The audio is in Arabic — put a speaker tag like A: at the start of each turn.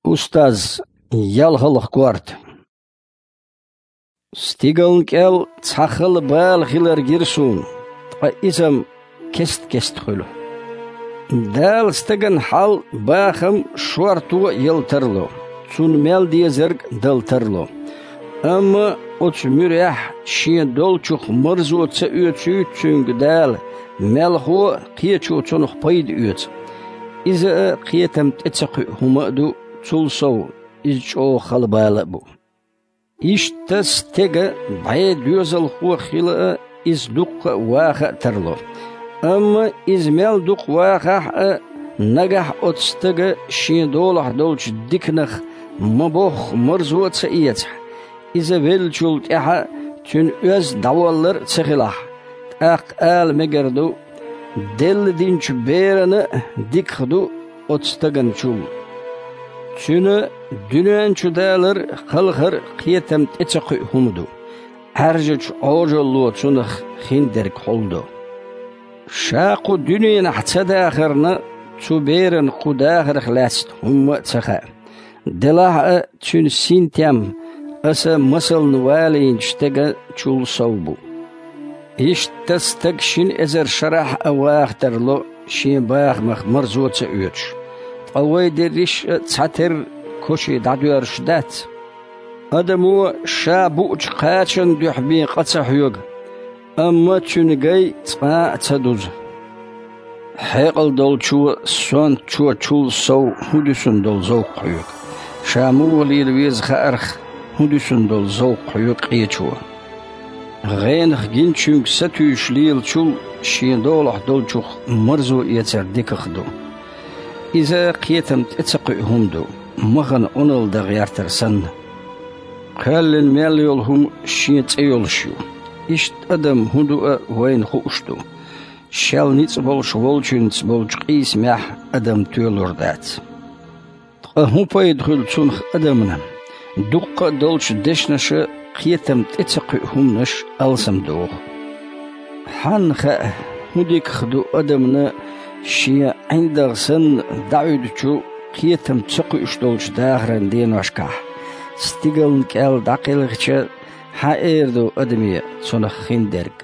A: Устаз ялхалх кварт. Стигалн кел цахал бал хилар гирсун. Изам кест хулу. Дал стаган хал бахам шуарту елтарло. Цун мел диезерг далтарло. Amma oç müreh şiye dolçuk mırzu ça üçü çünkü dal melhu qiyaçu çonux payd üç. İze qiyatam tçaq humadu çulsov izço xalbala bu. İşte stege bay düzel hu xila iz duq waxa tarlo. Amma izmel duq waxa nagah otstege şiye dolah dolç diknach maboh mırzu ça iyat. إذا بلشولت إحا تون أز دوالر تخلاح أقال مجردو دل دينش بيرنا ديكخدو أتستغن شول تون دنيان شدالر خلخر قيتم تتسقي همدو هرجج عوجلو تونخ خندرك خلدو شاقو دنيان حتدا آخرنا تو بيرن قداخر خلاست هم تخا دلاح تون سينتيام أسا مسل نوالين شتغا چول صوبو تستكشن ازر شرح اواخترلو شين باخ مخ مرزوت سأوش اوي دريش تساتر كوشي دادوار شدات ادمو شابوش قاتشن دوحبين قطسحيوغ اما تشنغي تسقا تسدوز حيقل دول چو سون چول صو هدوسن دول زوق حيوغ شامو ليلويز خارخ هندسون دول زوق يقيتشوا غين خجينشونك ستوش ليل شول شين دولح دولشوخ مرزو يتر ديكخدو إذا قيتم تتسقئهم دو مغن أنل دغيارتر سن قالن ميليولهم شين تيولشيو إشت أدم هندو وين خوشدو شال نيتس بولش ولشنس بولش قيس مح أدم تيولردات هم بايدخل تسونخ أدمنا دقة دولش دشنش قيتم تتسقئهم نش ألسم دوغ حان خا هديك خدو أدمنا شيا عندغ سن دعودشو قيتم تسقئش دولش داخرن دين وشكاح ستيغلن كال داقلغش حائردو أدمية سنخ خندرق